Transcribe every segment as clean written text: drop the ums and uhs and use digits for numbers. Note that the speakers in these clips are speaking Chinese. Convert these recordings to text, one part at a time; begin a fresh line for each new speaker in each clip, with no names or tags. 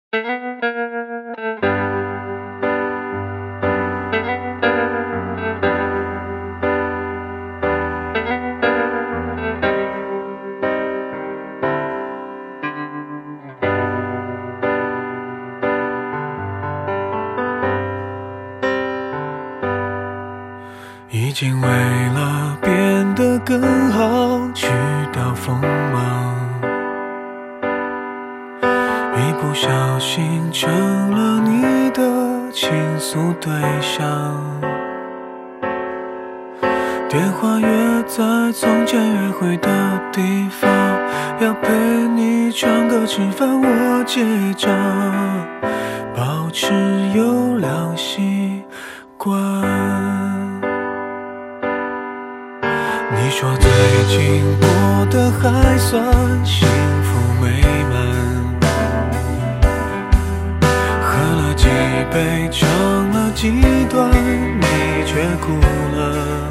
已经为了变得更好去掉锋芒，一不小心成了你的倾诉对象。电话约在从前约会的地方，要陪你唱歌吃饭我结账，保持优良习惯。你说最近过得还算幸福美满，喝了几杯唱了几段，你却哭了。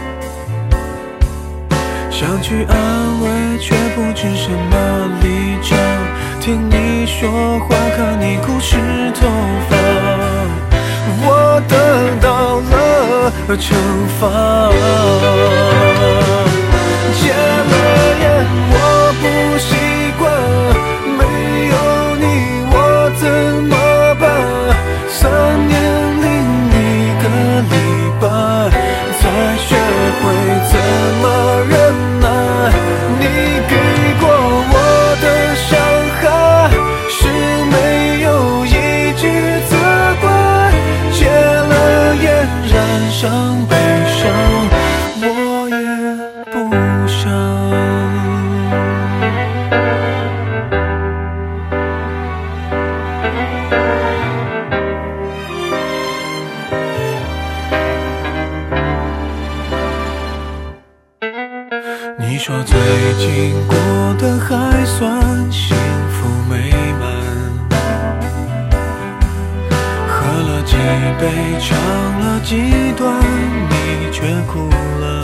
想去安慰却不知什么立场，听你说话看你哭湿头发，我得到了惩罚。戒了烟我不习惯，没有你我怎么办？3年零1个礼拜才学会怎么忍耐，你给过我的伤害是没有一句责怪，戒了烟染上悲伤，我也不想。你说最近过得还算幸福美满，喝了几杯唱了几段，你却哭了。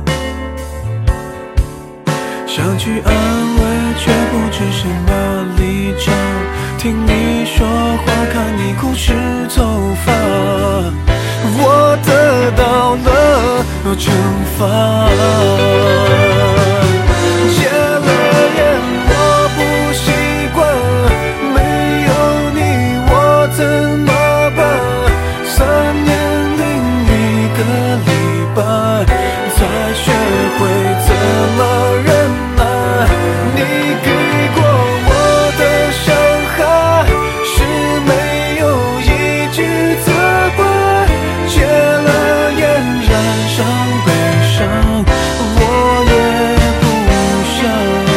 想去安慰却不知什么立场，听你说话看你哭湿头发，我得到了惩罚。戒了烟我不习惯，没有你我怎么办？3年零1个礼拜才学会怎么忍耐，你给过我的伤害是没有一句责怪，戒了烟染上悲伤，我也不想。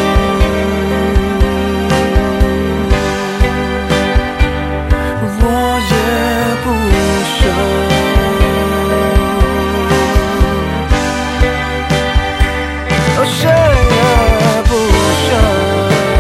我也不想。谁也不想。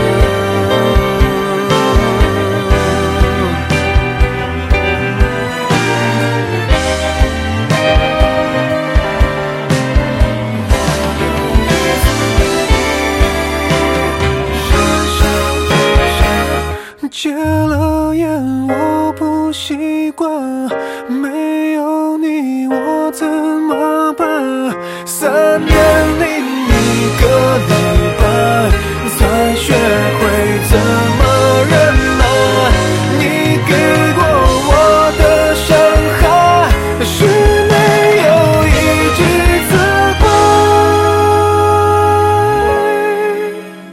戒了烟我不习惯，没有你我怎么办？3年零1个礼拜才学会怎么忍耐，你给过我的伤害是没有一句责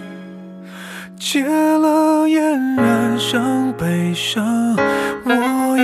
怪，戒了烟染上悲伤，我